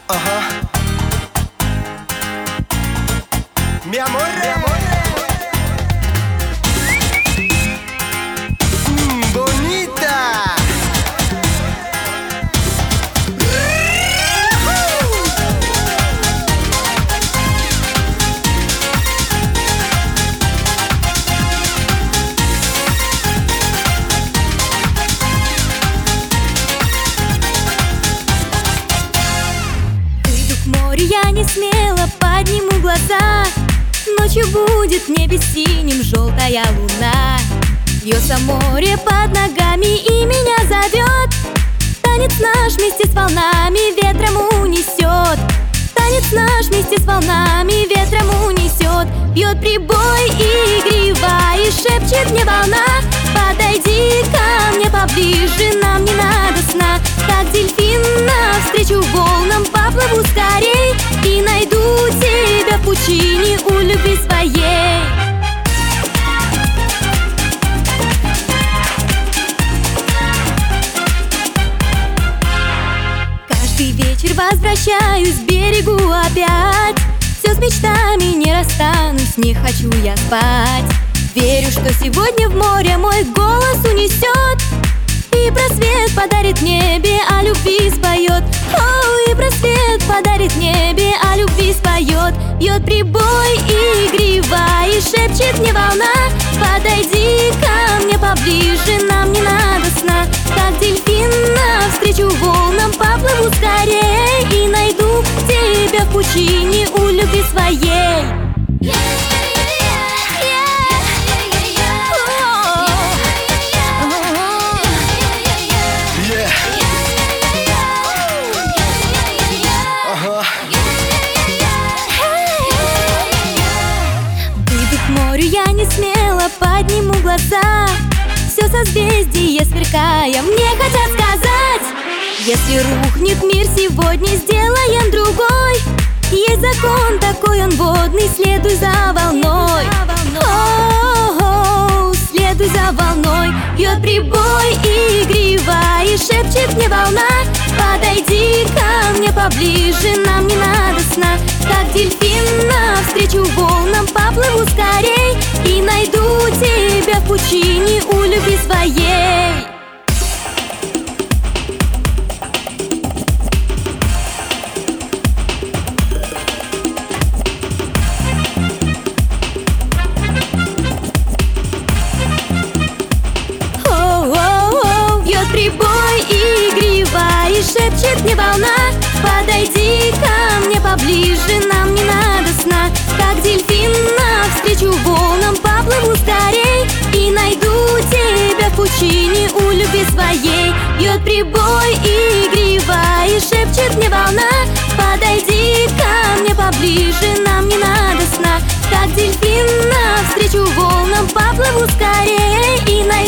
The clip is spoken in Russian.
Ajá. Mi amor, bonita. Выйду к морю, я не смело подниму глаза. Ночью будет в небе синим желтая луна. Бьется море под ногами и меня зовет. Танец наш вместе с волнами ветром унесет. Танец наш вместе с волнами ветром унесет. Бьет прибой игриво и шепчет мне волна: подойди ко мне поближе, нам не надо сна. Как дельфин навстречу волнам поплыву скорей и найду тебя в пучине у любви своей. Каждый вечер возвращаюсь к берегу опять. Все с мечтами не расстанусь, не хочу я спать. Верю, что сегодня в море мой голос унесет и просвет подарит в небе, о любви споет. О, и просвет подарит в небе, о любви споет. Бьет прибой игриво и шепчет мне волна: подойди ко мне поближе, нам не надо сна. Как дельфин навстречу волнам поплыву скорей и найду тебя в пучине у любви своей. Я не смело подниму глаза. Все созвездие сверкая мне хотят сказать: если рухнет мир сегодня, сделаем другой. Есть закон такой, он водный, следуй за волной. О-о-о, следуй за волной. Бьет прибой игриво и шепчет мне волна: подойди ко мне поближе, нам не надо сна. Как дельфин навстречу волнам поплыву скорей и найду тебя в пучине у любви своей. О-о-о, бьет прибой игриво и шепчет мне волна: подойди ко мне поближе, нам не надо сна. Как дельфин навстречу волнам поплыву скорей и найду тебя в пучине у любви своей. Бьет прибой игриво и шепчет мне волна: подойди ко мне поближе, нам не надо сна. Как дельфин навстречу волнам поплыву скорей и найду